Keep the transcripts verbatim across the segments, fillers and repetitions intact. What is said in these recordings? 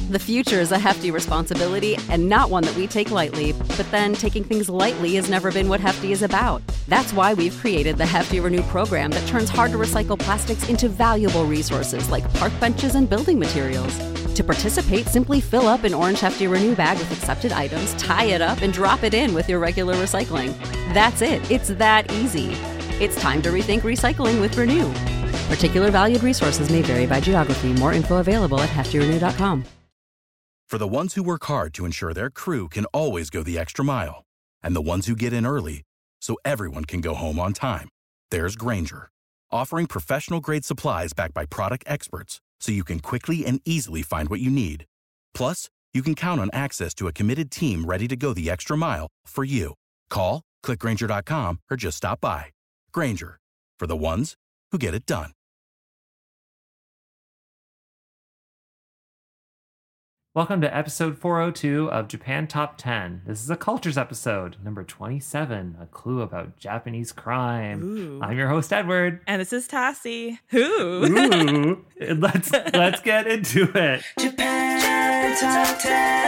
The future is a hefty responsibility and not one that we take lightly, but then taking things lightly has never been what Hefty is about. That's why we've created the Hefty Renew program that turns hard-to-recycle plastics into valuable resources like park benches and building materials. To participate, simply fill up an orange Hefty Renew bag with accepted items, tie it up, and drop it in with your regular recycling. That's it. It's that easy. It's time to rethink recycling with Renew. Particular valued resources may vary by geography. More info available at hefty renew dot com. For the ones who work hard to ensure their crew can always go the extra mile, and the ones who get in early so everyone can go home on time, there's Grainger, offering professional-grade supplies backed by product experts so you can quickly and easily find what you need. Plus, you can count on access to a committed team ready to go the extra mile for you. Call, click grainger dot com, or just stop by. Grainger, for the ones who get it done. Welcome to episode four oh two of Japan Top ten. This is a cultures episode, number twenty-seven, a clue about Japanese crime. Ooh. I'm your host, Edward. And this is Tassie. Who? Ooh, let's let's get into it. Japan Top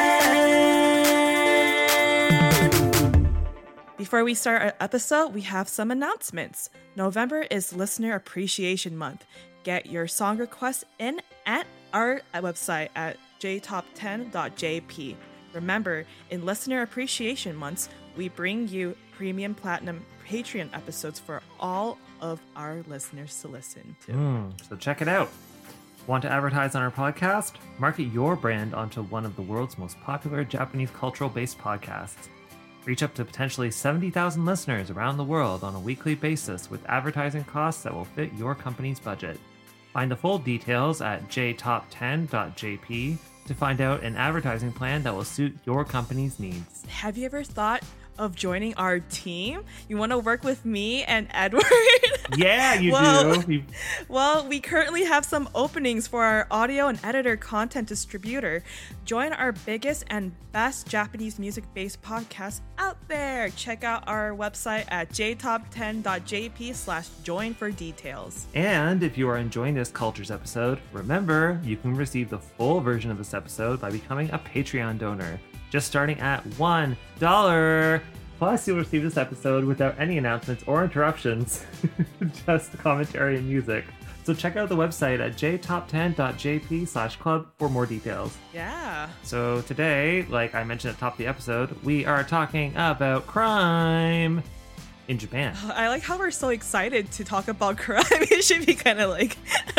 ten. Before we start our episode, we have some announcements. November is Listener Appreciation Month. Get your song requests in at our website at j top ten dot j p. Remember, in Listener Appreciation Months, we bring you premium platinum Patreon episodes for all of our listeners to listen to. Mm, so check it out. Want to advertise on our podcast? Market your brand onto one of the world's most popular Japanese cultural-based podcasts. Reach up to potentially seventy thousand listeners around the world on a weekly basis with advertising costs that will fit your company's budget. Find the full details at j top ten dot j p to find out an advertising plan that will suit your company's needs. Have you ever thought of joining our team? You want to work with me and Edward? Yeah, you well, do. You... Well, we currently have some openings for our audio and editor content distributor. Join our biggest and best Japanese music-based podcast out there. Check out our website at j top ten dot j p slash join for details. And if you are enjoying this Cultures episode, remember, you can receive the full version of this episode by becoming a Patreon donor. Just starting at one dollar. Plus, you'll receive this episode without any announcements or interruptions, just commentary and music. So check out the website at j top ten dot j p slash club for more details. Yeah. So today, like I mentioned at the top of the episode, we are talking about crime in Japan. I like how we're so excited to talk about crime. It should be kind of like...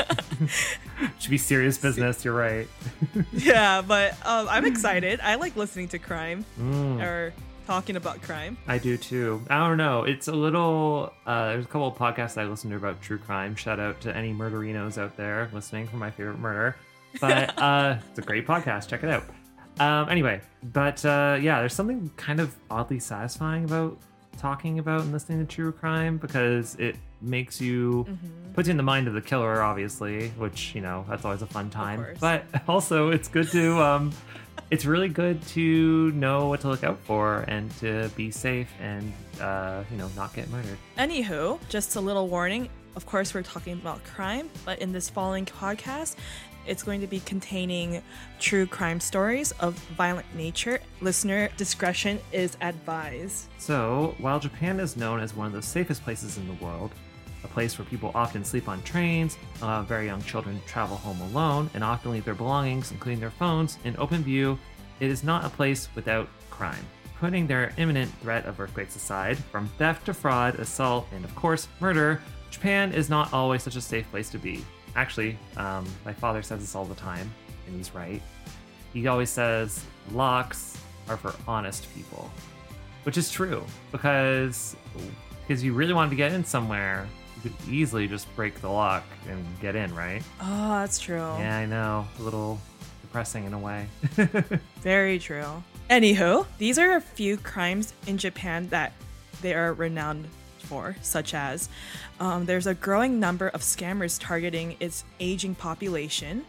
Should be serious business, you're right. Yeah, but um, I'm excited. I like listening to crime Mm. or talking about crime. I do too. I don't know. It's a little, uh, there's a couple of podcasts I listen to about true crime. Shout out to any murderinos out there listening for My Favorite Murder. But uh, it's a great podcast. Check it out. Um, anyway, but uh, yeah, there's something kind of oddly satisfying about talking about and listening to true crime because it makes you Mm-hmm. puts you in the mind of the killer, obviously, which, you know, that's always a fun time. course. But also it's good to um it's really good to know what to look out for and to be safe and uh you know, not get murdered. Anywho, just a little warning. Of course, we're talking about crime, but in this following podcast, it's going to be containing true crime stories of violent nature. Listener discretion is advised. So, while Japan is known as one of the safest places in the world, a place where people often sleep on trains, allow very young children to travel home alone, and often leave their belongings, including their phones, in open view, it is not a place without crime. Putting their imminent threat of earthquakes aside, from theft to fraud, assault, and of course, murder, Japan is not always such a safe place to be. Actually, um, my father says this all the time, and he's right. He always says, locks are for honest people. Which is true, because because you really wanted to get in somewhere, you could easily just break the lock and get in, right? Oh, that's true. Yeah, I know. A little depressing in a way. Very true. Anywho, these are a few crimes in Japan that they are renowned for, such as um, there's a growing number of scammers targeting its aging population.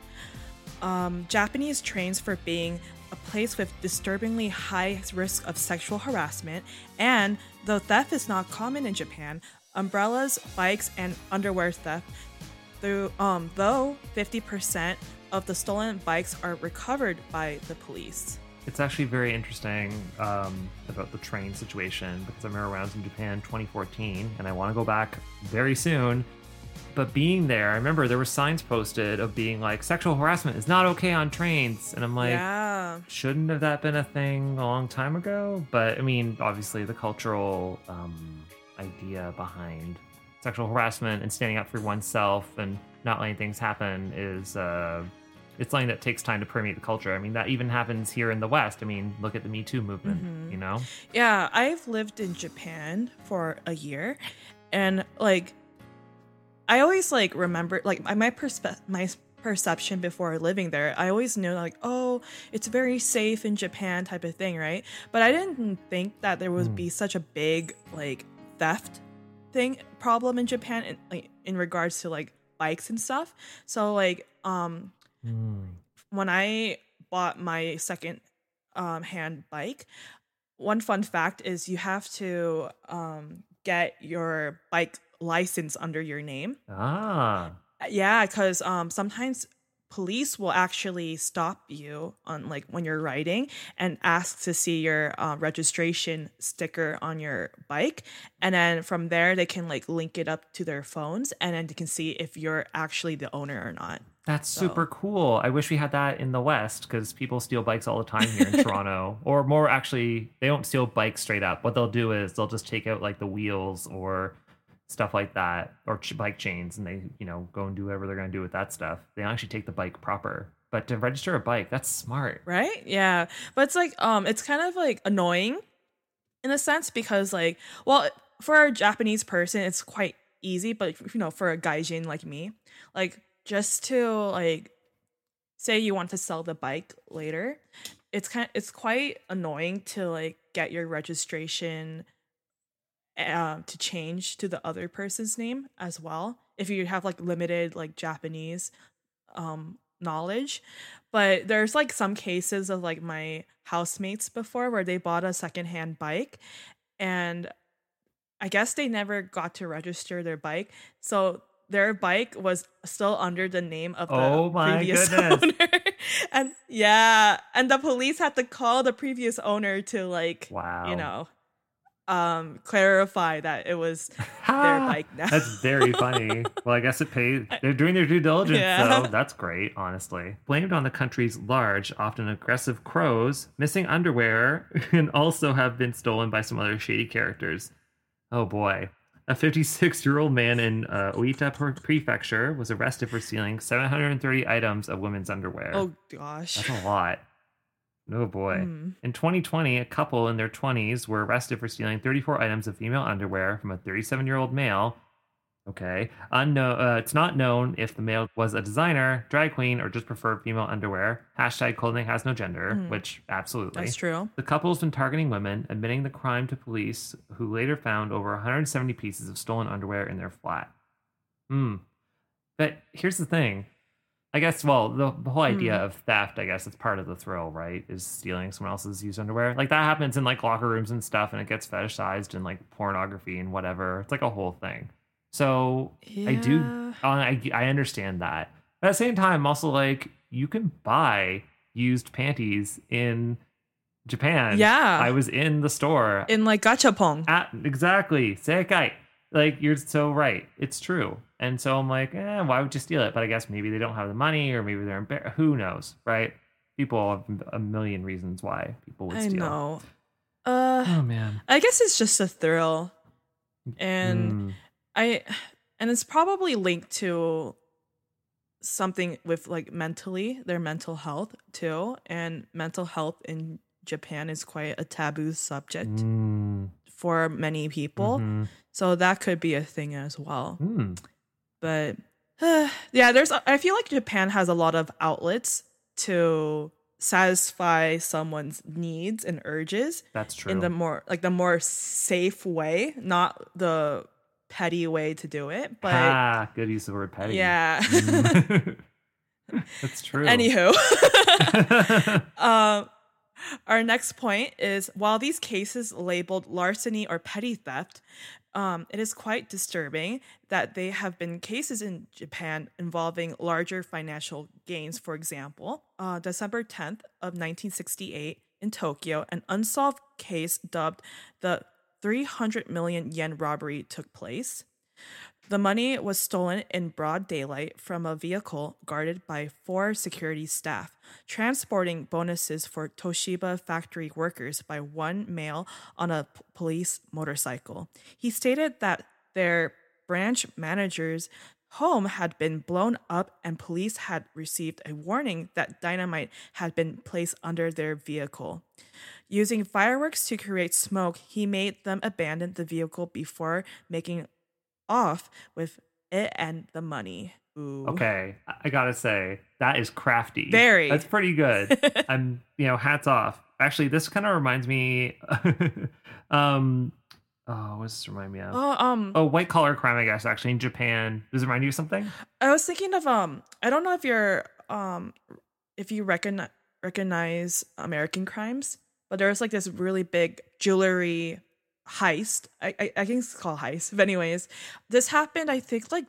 Um, Japanese trains for being a place with disturbingly high risk of sexual harassment, and though theft is not common in Japan, umbrellas, bikes, and underwear theft, through, um, though fifty percent of the stolen bikes are recovered by the police. It's actually very interesting um, about the train situation because I remember when I was in Japan twenty fourteen and I want to go back very soon. But being there, I remember there were signs posted of being like, sexual harassment is not okay on trains. And I'm like, yeah. shouldn't have that been a thing a long time ago? But I mean, obviously the cultural um, idea behind sexual harassment and standing up for oneself and not letting things happen is... Uh, it's something that takes time to permeate the culture. I mean, that even happens here in the West. I mean, look at the Me Too movement, mm-hmm. you know? Yeah, I've lived in Japan for a year. And, like, I always, like, remember, like, my perspe- my perception before living there, I always knew, like, oh, it's very safe in Japan type of thing, right? But I didn't think that there would mm. be such a big, like, theft thing problem in Japan in, like, in regards to, like, bikes and stuff. So, like, um... Mm. when I bought my second um, hand bike, one fun fact is you have to um, get your bike license under your name. Ah. Yeah, because um, sometimes police will actually stop you on like when you're riding and ask to see your uh, registration sticker on your bike, and then from there they can like link it up to their phones, and then they can see if you're actually the owner or not. That's so. super cool. I wish we had that in the West because people steal bikes all the time here in Toronto. Or more actually, they don't steal bikes straight up. What they'll do is they'll just take out like the wheels or stuff like that, or ch- bike chains, and they, you know, go and do whatever they're going to do with that stuff. They don't actually take the bike proper. But to register a bike, that's smart. Right? Yeah. But it's like, um, it's kind of like annoying in a sense because like, well, for a Japanese person, it's quite easy. But, you know, for a gaijin like me, like, just to like say you want to sell the bike later, it's kind of, it's quite annoying to like get your registration uh, to change to the other person's name as well if you have like limited like Japanese um knowledge. But there's like some cases of like my housemates before where they bought a secondhand bike and I guess they never got to register their bike, so their bike was still under the name of the oh my previous goodness. owner. And yeah, and the police had to call the previous owner to like, wow. you know, um, clarify that it was their bike now. That's very funny. Well, I guess it pays. They're doing their due diligence, yeah. so that's great, honestly. Blamed on the country's large, often aggressive crows, missing underwear can also have been stolen by some other shady characters. Oh boy. A fifty-six-year-old man in uh, Oita Prefecture was arrested for stealing seven hundred thirty items of women's underwear. Oh, gosh. That's a lot. Oh, boy. Mm. In twenty twenty, a couple in their twenties were arrested for stealing thirty-four items of female underwear from a thirty-seven-year-old male. Okay. Unknown, uh, it's not known if the male was a designer, drag queen, or just preferred female underwear. Hashtag clothing has no gender, mm. which absolutely. That's true. The couple's been targeting women, admitting the crime to police, who later found over one hundred seventy pieces of stolen underwear in their flat. Hmm. But here's the thing. I guess, well, the, the whole idea mm. of theft, I guess, it's part of the thrill, right? Is stealing someone else's used underwear. Like, that happens in, like, locker rooms and stuff, and it gets fetishized in, like, pornography and whatever. It's like a whole thing. So yeah. I do, uh, I, I understand that. But at the same time, I'm also like, you can buy used panties in Japan. Yeah. I was in the store. In like gachapon. At, exactly. Seikai. Like, you're so right. It's true. And so I'm like, eh, why would you steal it? But I guess maybe they don't have the money or maybe they're embarrassed. Who knows, right? People have a million reasons why people would steal. I know. Uh, oh, man. I guess it's just a thrill. And... Mm. I, and it's probably linked to something with like mentally, their mental health too. And mental health in Japan is quite a taboo subject mm. for many people. Mm-hmm. So that could be a thing as well. Mm. But uh, yeah, there's, I feel like Japan has a lot of outlets to satisfy someone's needs and urges. That's true. In the more, like the more safe way, not the petty way to do it, but ah, good use of the word petty. Yeah. Mm. That's true. Anywho, um, our next point is while these cases labeled larceny or petty theft Um, it is quite disturbing that there have been cases in Japan involving larger financial gains. For example, uh, December tenth of nineteen sixty-eight in Tokyo, an unsolved case dubbed the three hundred million yen robbery took place. The money was stolen in broad daylight from a vehicle guarded by four security staff, transporting bonuses for Toshiba factory workers by one male on a p- police motorcycle. He stated that their branch manager's home had been blown up and police had received a warning that dynamite had been placed under their vehicle. Using fireworks to create smoke, he made them abandon the vehicle before making off with it and the money. Ooh. Okay, I gotta say that is crafty. Very. That's pretty good. I'm, you know, hats off. Actually, this kind of reminds me. um, oh, what does this remind me of? Oh, um, oh, white collar crime. I guess actually in Japan. Does it remind you of something? I was thinking of um. I don't know if you're um, if you recognize recognize American Crimes, but there's like this really big jewelry heist. I, I I think it's called heist. But anyways, this happened I think like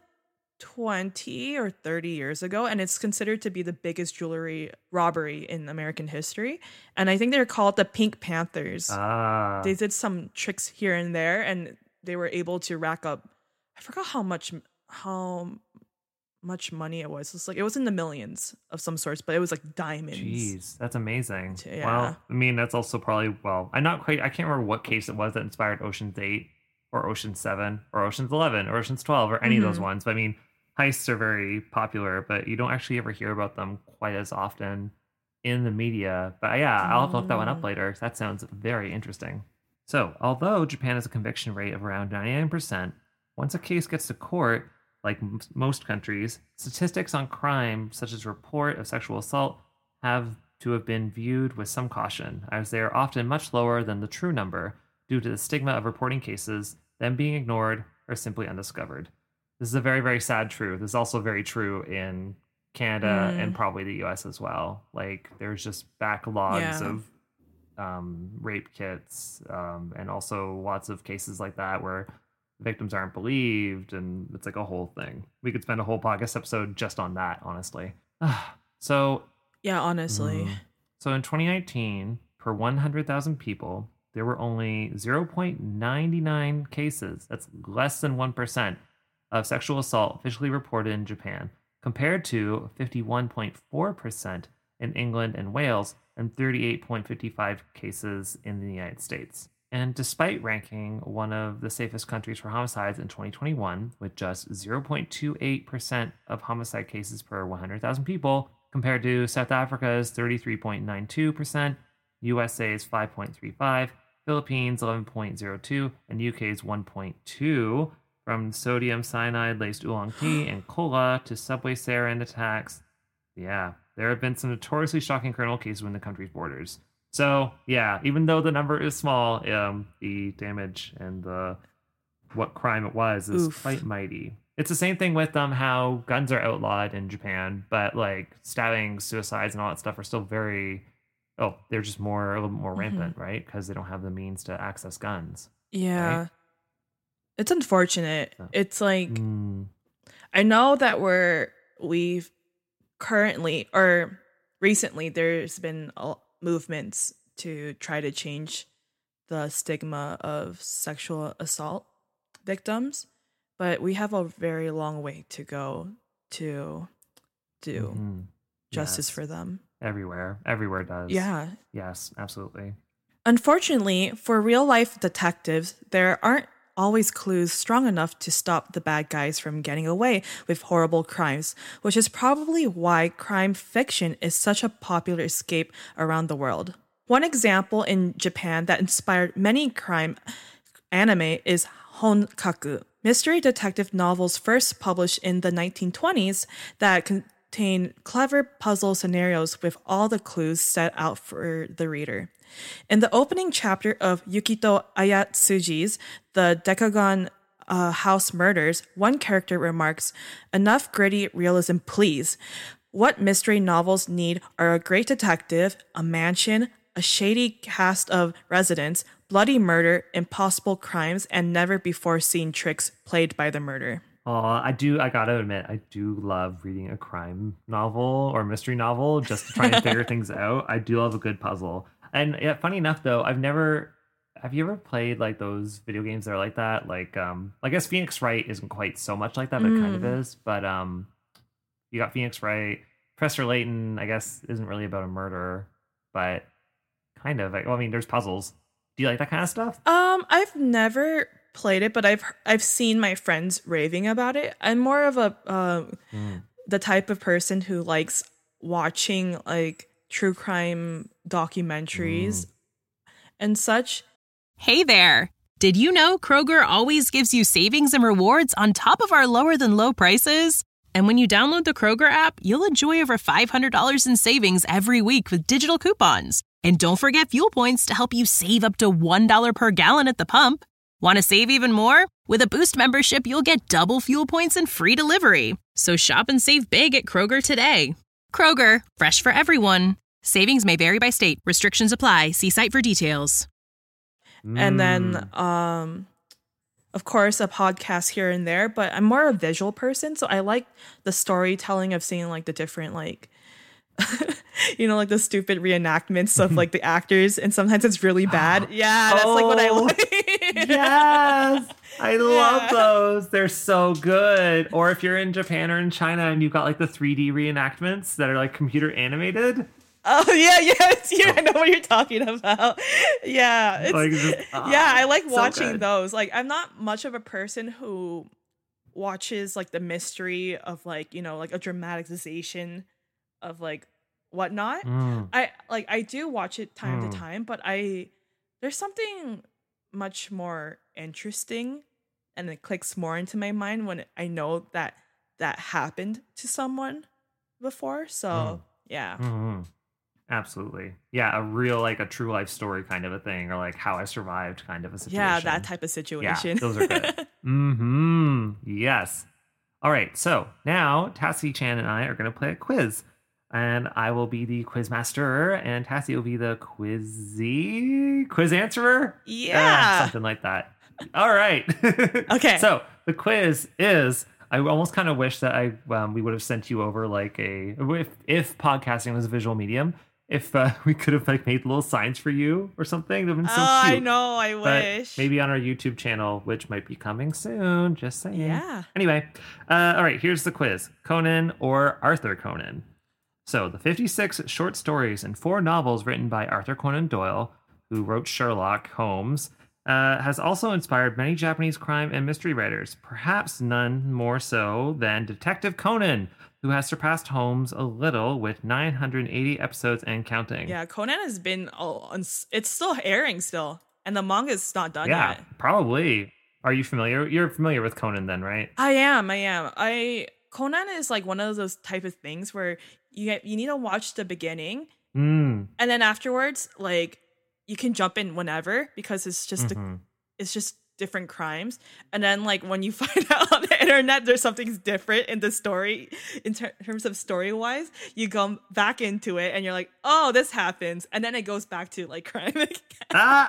twenty or thirty years ago, and it's considered to be the biggest jewelry robbery in American history. And I think they're called the Pink Panthers. Ah. They did some tricks here and there, and they were able to rack up, I forgot how much how much money it was. It's like it was in the millions of some sorts, but it was like diamonds. Jeez, that's amazing. Yeah. Well, I mean, that's also probably, well, I'm not quite, I can't remember what case it was that inspired Ocean's eight or Ocean's seven or Ocean's eleven or Ocean's twelve or any Mm-hmm. of those ones. But I mean, heists are very popular, but you don't actually ever hear about them quite as often in the media. But yeah, I'll have to look that one up later, 'cause that sounds very interesting. So, although Japan has a conviction rate of around ninety-nine percent, once a case gets to court, like m- most countries, statistics on crime, such as report of sexual assault, have to have been viewed with some caution, as they are often much lower than the true number due to the stigma of reporting cases, them being ignored, or simply undiscovered. This is a very, very sad truth. This is also very true in Canada Mm. and probably the U S as well. Like, there's just backlogs Yeah. of um, rape kits, um, and also lots of cases like that where victims aren't believed, and it's like a whole thing. We could spend a whole podcast episode just on that, honestly. so, Yeah, honestly. mm, so in twenty nineteen, per one hundred thousand people, there were only zero point nine nine cases. That's less than one percent of sexual assault officially reported in Japan, compared to fifty-one point four percent in England and Wales and thirty-eight point five five cases in the United States. And despite ranking one of the safest countries for homicides in twenty twenty-one, with just zero point two eight percent of homicide cases per one hundred thousand people, compared to South Africa's thirty-three point nine two percent, U S A's five point three five, Philippines eleven point zero two, and U K's one point two, from sodium cyanide laced oolong tea and cola to subway sarin attacks. Yeah, there have been some notoriously shocking criminal cases within the country's borders. So, yeah, even though the number is small, um, the damage and the what crime it was is Oof. quite mighty. It's the same thing with um how guns are outlawed in Japan, but like stabbing, suicides, and all that stuff are still very, oh, they're just more a little bit more rampant, right? Because they don't have the means to access guns. Yeah. Right? It's unfortunate. Oh. It's like Mm, I know that we're we've currently or recently there's been a- movements to try to change the stigma of sexual assault victims, but we have a very long way to go to do mhm. justice Yes. for them. Everywhere. Everywhere does. Yeah. Yes, absolutely. Unfortunately, for real life detectives, there aren't always clues strong enough to stop the bad guys from getting away with horrible crimes, which is probably why crime fiction is such a popular escape around the world. One example in Japan that inspired many crime anime is Honkaku, mystery detective novels first published in the nineteen twenties that contain clever puzzle scenarios with all the clues set out for the reader. In the opening chapter of Yukito Ayatsuji's The Decagon uh, House Murders, one character remarks, "Enough gritty realism, please. What mystery novels need are a great detective, a mansion, a shady cast of residents, bloody murder, impossible crimes, and never before seen tricks played by the murder. Oh, I do. I gotta admit, I do love reading a crime novel or mystery novel just to try and figure things out. I do love a good puzzle. And yeah, funny enough, though, I've never. Have you ever played like those video games that are like that? Like, um, I guess Phoenix Wright isn't quite so much like that, but Mm. it kind of is. But um, you got Phoenix Wright. Professor Layton, I guess, isn't really about a murder, but kind of. Well, I mean, there's puzzles. Do you like that kind of stuff? Um, I've never played it, but I've I've seen my friends raving about it. I'm more of a uh, Mm. the type of person who likes watching like true crime documentaries and such. Hey there! Did you know Kroger always gives you savings and rewards on top of our lower than low prices? And when you download the Kroger app, you'll enjoy over five hundred dollars in savings every week with digital coupons. And don't forget fuel points to help you save up to one dollar per gallon at the pump. Want to save even more? With a Boost membership, you'll get double fuel points and free delivery. So shop and save big at Kroger today. Kroger, fresh for everyone. Savings may vary by state. Restrictions apply. See site for details. And then, um, of course, a podcast here and there. But I'm more a visual person, so I like the storytelling of seeing like the different like, you know, like the stupid reenactments of like the actors, and sometimes it's really bad. Yeah, that's like what I Oh, like. Yes, I love Yeah. those. They're so good. Or if you're in Japan or in China and you've got like the three D reenactments that are like computer animated. Oh yeah, yes, yeah, I know what you're talking about. Yeah, it's, Like, just, ah, yeah, I like so watching good. those. Like, I'm not much of a person who watches like the mystery of like, you know, like a dramatization of like whatnot. Mm. I like I do watch it time Mm. to time, but I there's something much more interesting, and it clicks more into my mind when I know that that happened to someone before. So Mm. yeah. Mhm. Absolutely. Yeah, a real like a true life story kind of a thing, or like how I survived kind of a situation. Yeah, that type of Yeah, situation. those are good. Mm-hmm. Yes. All right. So now Tassie Chan and I are going to play a quiz. And I will be the quiz master, and Tassie will be the quizzy quiz answerer. Yeah. Uh, something like that. All right. Okay. So the quiz is. I almost kind of wish that I um, we would have sent you over like a if if podcasting was a visual medium. If uh, we could have like made little signs for you or something, that would have been so Oh, cute. I know. I But wish. maybe on our YouTube channel, which might be coming soon. Just saying. Yeah. Anyway, uh, all right. Here's the quiz: Conan or Arthur Conan? So the fifty-six short stories and four novels written by Arthur Conan Doyle, who wrote Sherlock Holmes, uh, has also inspired many Japanese crime and mystery writers. Perhaps none more so than Detective Conan, who has surpassed Holmes a little with nine hundred eighty episodes and counting. Yeah, Conan has been. Oh, uns- it's still airing still, and the manga's not done Yeah, yet. probably. Are you familiar? You're familiar with Conan then, right? I am. I am. I Conan is like one of those type of things where you get, you need to watch the beginning, Mm. and then afterwards, like you can jump in whenever because it's just a, Mhm. it's just different crimes. And then like when you find out on the internet there's something different in the story in ter- terms of story wise, you come back into it and you're like, oh, this happens, and then it goes back to like crime again. Ah!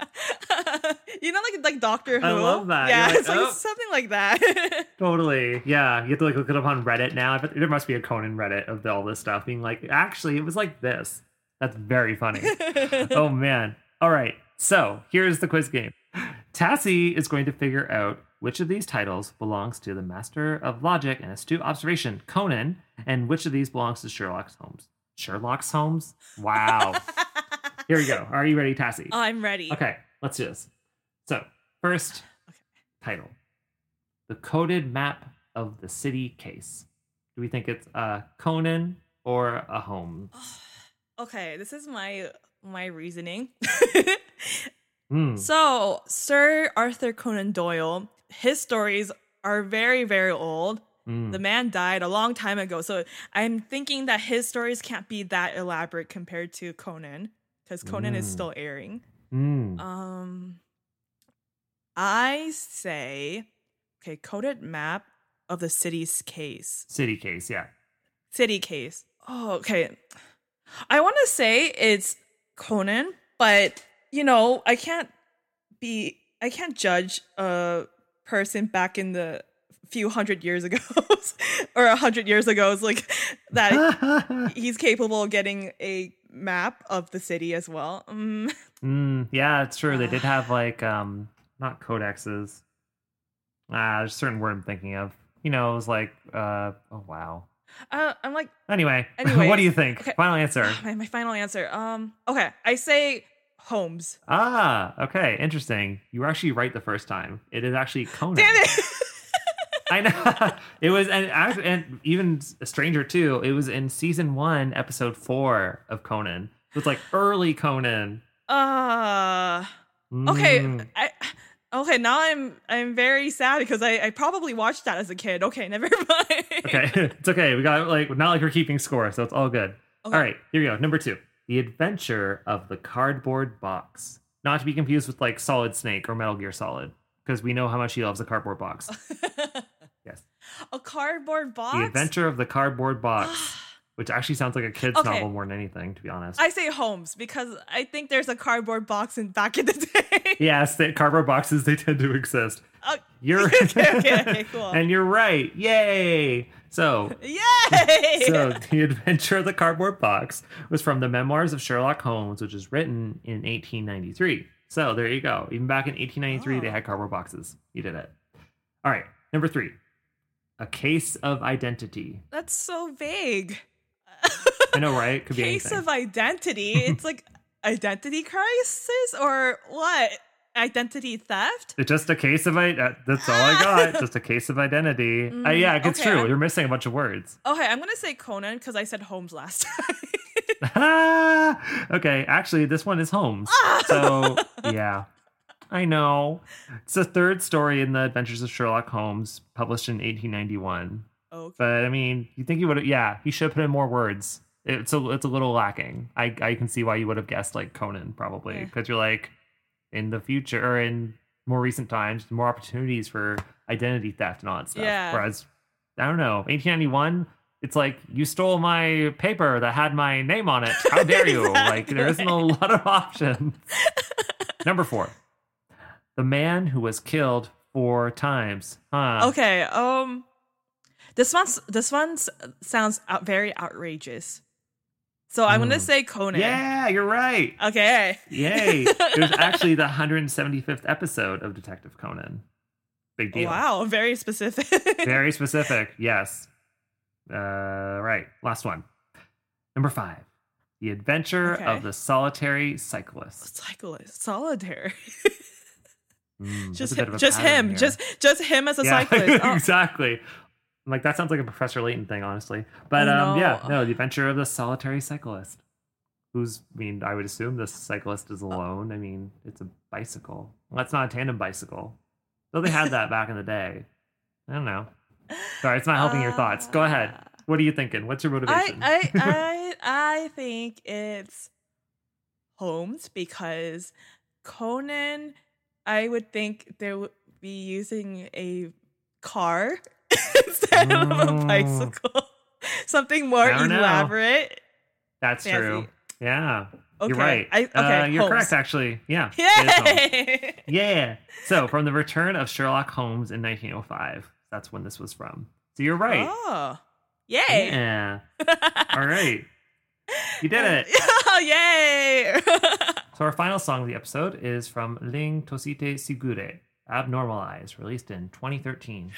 You know, like like Doctor Who. I love that. Yeah, You're like, it's like oh. something like that. Totally. Yeah. You have to like look it up on Reddit now. I bet there must be a Conan Reddit of all this stuff being like, actually, it was like this. That's very funny. Oh, man. All right. So here's the quiz game. Tassie is going to figure out which of these titles belongs to the master of logic and astute observation, Conan, and which of these belongs to Sherlock Holmes. Sherlock Holmes? Wow. Here we go. Are you ready, Tassie? I'm ready. Okay, let's do this. So, first title: The Coded Map of the City Case. Do we think it's a Conan or a Holmes? Okay, this is my my reasoning. Hmm. So, Sir Arthur Conan Doyle, his stories are very, very old. Mm. The man died a long time ago. So, I'm thinking that his stories can't be that elaborate compared to Conan, because Conan is Mm. still airing. Mm. Um, I say, okay, coded map of the city's case. City Case, yeah. City case. Oh, okay. I want to say it's Conan, but you know, I can't be I can't judge a person back in the few hundred years ago or a hundred years ago is like that he's capable of getting a map of the city as well. Mm. Mm, yeah, it's true. They did have like um not codexes. Ah, there's a certain word I'm thinking of. You know, it was like uh oh wow. Uh, I'm like Anyway, anyways, what do you think? okay. Final answer. my, my final answer. Um okay, I say Holmes. Ah, okay, interesting. You were actually right the first time. It is actually Conan. Damn it. I know it was, and actually, and even stranger too. It was in season one, episode four of Conan. It was like early Conan. Uh okay. Mm. I okay. Now I'm I'm very sad because I, I probably watched that as a kid. Okay, never mind. Okay, it's okay. We got like not like we're keeping score, so it's all good. Okay. All right, here we go. Number two, The Adventure of the Cardboard Box. Not to be confused with like Solid Snake or Metal Gear Solid, because we know how much he loves the cardboard box. Yes. A cardboard box? The Adventure of the Cardboard Box, which actually sounds like a kid's Okay. novel more than anything, to be honest. I say Holmes because I think there's a cardboard box in back in the day. Yes, the cardboard boxes, they tend to exist. Uh, You're okay, okay, okay, cool. And you're right. Yay! So, Yay! so The Adventure of the Cardboard Box was from the Memoirs of Sherlock Holmes, which was written in eighteen ninety-three. So there you go. Even back in eighteen ninety-three, Oh. they had cardboard boxes. You did it. All right, number three, A Case of Identity. That's so vague. I know, right? Could be Case anything. of identity. It's like identity crisis or what? Identity theft? It's just a case of it. That's all I got. Just a case of identity. uh, yeah, it's okay, true. I'm- You're missing a bunch of words. Okay, I'm gonna say Conan because I said Holmes last time. Okay, actually, this one is Holmes. So, yeah. I know. It's the third story in the Adventures of Sherlock Holmes, published in eighteen ninety-one. Okay. But, I mean, you think he would have, yeah, he should have put in more words. It's a, it's a little lacking. I, I can see why you would have guessed, like, Conan, probably. Yeah. Because you're like, in the future, or in more recent times, more opportunities for identity theft and all that stuff. Yeah. Whereas, I don't know, eighteen ninety-one, it's like, you stole my paper that had my name on it. How dare you? Like, there isn't a lot of options. Number four, The Man Who Was Killed Four Times. Huh. Okay. Um, this one's this one sounds out, very outrageous. So I'm gonna Hmm. say Conan. Yeah, you're right. Okay. Yay. It was actually the one hundred seventy-fifth episode of Detective Conan. Big deal. Wow. Very specific. Very specific. Yes. Uh, right. Last one. Number five, The Adventure Okay. of the Solitary Cyclist. Cyclist, solitaire. Mm, there's just a bit him, of a just pattern him, here. just just him as a Yeah, cyclist. Oh, exactly. Like, that sounds like a Professor Layton thing, honestly. But I um, yeah, know. no, The Adventure of the Solitary Cyclist. Who's, I mean, I would assume this cyclist is alone. I mean, it's a bicycle. Well, that's not a tandem bicycle. Though they had that back in the day. I don't know. Sorry, it's not helping your thoughts. Go ahead. What are you thinking? What's your I, motivation? I I I think it's Holmes because Conan, I would think they would be using a car instead of a Mm. bicycle. Something more I don't know. elaborate. That's fancy. true. Yeah. Okay. You're right. I, okay. Uh, you're Holmes. correct, actually. Yeah. it is Holmes. Yay! Yeah. So, from the return of Sherlock Holmes in nineteen oh five. That's when this was from. So, you're right. Oh, yay! Yeah. All right. You did it. Oh, yay! So, our final song of the episode is from Ling Tosite Sigure, Abnormalize, released in twenty thirteen.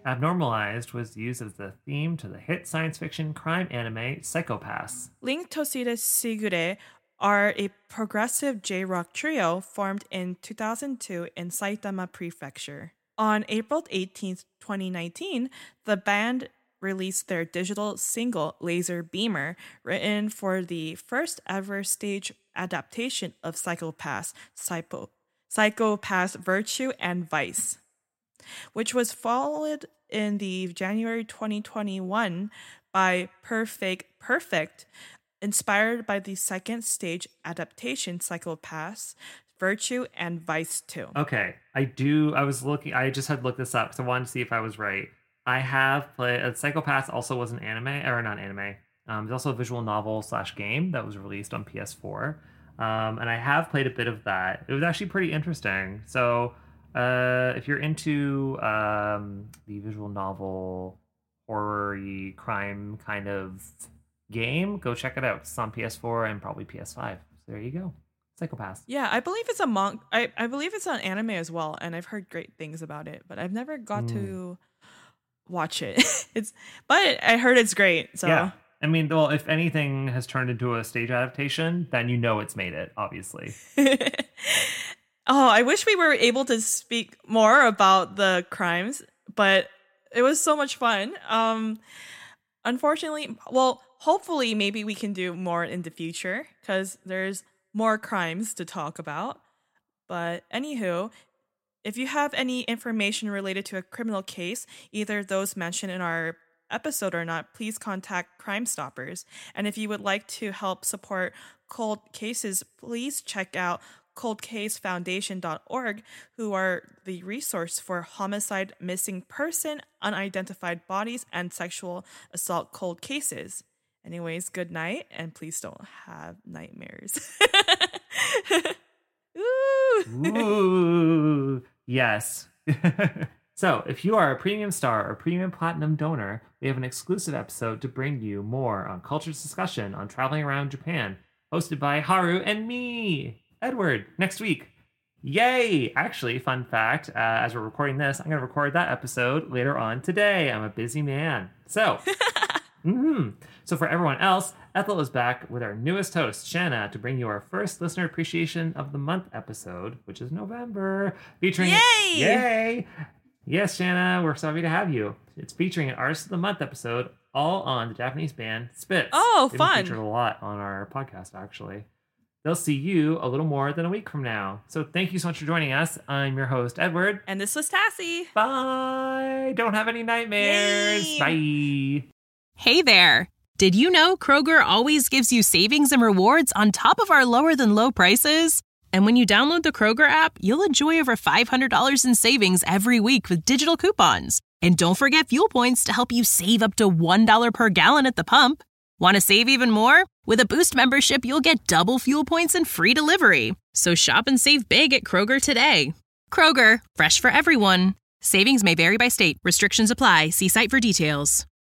Abnormalized was used as the theme to the hit science fiction crime anime Psycho Pass. Link Toshida Sigure are a progressive J-rock trio formed in two thousand two in Saitama Prefecture. On April eighteenth, twenty nineteen, the band released their digital single Laser Beamer, written for the first ever stage adaptation of Psycho Pass, Psycho, Psycho Pass Virtue and Vice, which was followed in the January twenty twenty-one by Perfect Perfect, inspired by the second stage adaptation Psycho Pass, Virtue, and Vice two. Okay, I do. I was looking. I just had to look this up because I wanted to see if I was right. I have played. Uh, Psycho Pass also was an anime, or not anime. Um, it's also a visual novel slash game that was released on P S four, um, and I have played a bit of that. It was actually pretty interesting. So, uh, if you're into um, the visual novel horror-y crime kind of game, go check it out. It's on P S four and probably P S five. So there you go. Psycho Pass. Yeah, I believe it's a mon- I, I believe it's on anime as well, and I've heard great things about it, but I've never got mm. to watch it. It's but I heard it's great. So yeah. I mean, well, if anything has turned into a stage adaptation, then you know it's made it, obviously. Oh, I wish we were able to speak more about the crimes, but it was so much fun. Um unfortunately, well, hopefully maybe we can do more in the future because there's more crimes to talk about. But anywho, if you have any information related to a criminal case, either those mentioned in our episode or not, please contact Crime Stoppers. And if you would like to help support cold cases, please check out cold case foundation dot org, who are the resource for homicide, missing person, unidentified bodies, and sexual assault cold cases. Anyways, good night, and please don't have nightmares. Ooh. Ooh, yes. So, if you are a premium star or premium platinum donor, we have an exclusive episode to bring you more on Culture's discussion on traveling around Japan, hosted by Haru and me, Edward, next week. Yay! Actually, fun fact, uh, as we're recording this, I'm going to record that episode later on today. I'm a busy man. So... Mm-hmm. So for everyone else, Ethel is back with our newest host, Shanna, to bring you our first listener appreciation of the month episode, which is November, featuring Yay! Yay! Yes, Shanna, we're sorry to have you. It's featuring an Artist of the Month episode, all on the Japanese band Spitz. Oh, They've fun! Been featured a lot on our podcast, actually. They'll see you a little more than a week from now. So thank you so much for joining us. I'm your host, Edward. And this was Tassie. Bye! Don't have any nightmares. Yay! Bye! Hey there! Did you know Kroger always gives you savings and rewards on top of our lower-than-low prices? And when you download the Kroger app, you'll enjoy over five hundred dollars in savings every week with digital coupons. And don't forget fuel points to help you save up to one dollar per gallon at the pump. Want to save even more? With a Boost membership, you'll get double fuel points and free delivery. So shop and save big at Kroger today. Kroger, fresh for everyone. Savings may vary by state. Restrictions apply. See site for details.